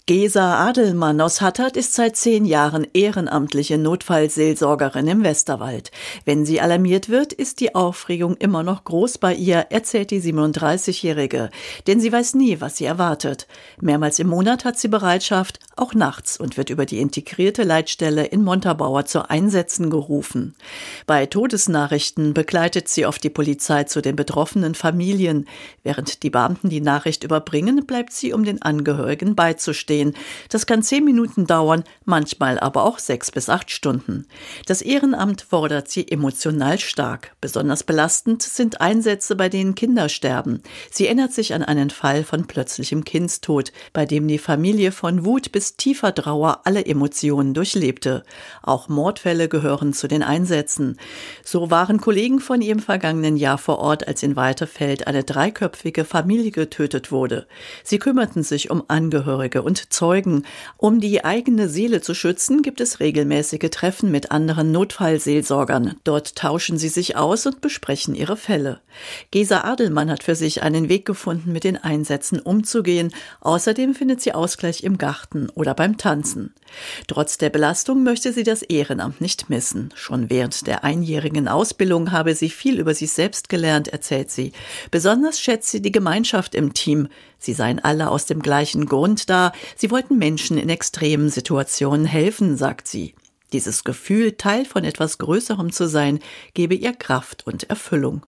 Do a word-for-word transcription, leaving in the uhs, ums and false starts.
Gesa Adelmann aus Hattert ist seit zehn Jahren ehrenamtliche Notfallseelsorgerin im Westerwald. Wenn sie alarmiert wird, ist die Aufregung immer noch groß bei ihr, erzählt die siebenunddreißigjährige. Denn sie weiß nie, was sie erwartet. Mehrmals im Monat hat sie Bereitschaft, auch nachts, und wird über die integrierte Leitstelle in Montabaur zu Einsätzen gerufen. Bei Todesnachrichten begleitet sie oft die Polizei zu den betroffenen Familien. Während die Beamten die Nachricht überbringen, bleibt sie, um den Angehörigen beizustehen. Das kann zehn Minuten dauern, manchmal aber auch sechs bis acht Stunden. Das Ehrenamt fordert sie emotional stark. Besonders belastend sind Einsätze, bei denen Kinder sterben. Sie erinnert sich an einen Fall von plötzlichem Kindstod, bei dem die Familie von Wut bis tiefer Trauer alle Emotionen durchlebte. Auch Mordfälle gehören zu den Einsätzen. So waren Kollegen von ihr im vergangenen Jahr vor Ort, als in Weiterfeld eine dreiköpfige Familie getötet wurde. Sie kümmerten sich um Angehörige und Zeugen. Um die eigene Seele zu schützen, gibt es regelmäßige Treffen mit anderen Notfallseelsorgern. Dort tauschen sie sich aus und besprechen ihre Fälle. Gesa Adelmann hat für sich einen Weg gefunden, mit den Einsätzen umzugehen. Außerdem findet sie Ausgleich im Garten oder beim Tanzen. Trotz der Belastung möchte sie das Ehrenamt nicht missen. Schon während der einjährigen Ausbildung habe sie viel über sich selbst gelernt, erzählt sie. Besonders schätzt sie die Gemeinschaft im Team. Sie seien alle aus dem gleichen Grund da. Sie wollten Menschen in extremen Situationen helfen, sagt sie. Dieses Gefühl, Teil von etwas Größerem zu sein, gebe ihr Kraft und Erfüllung.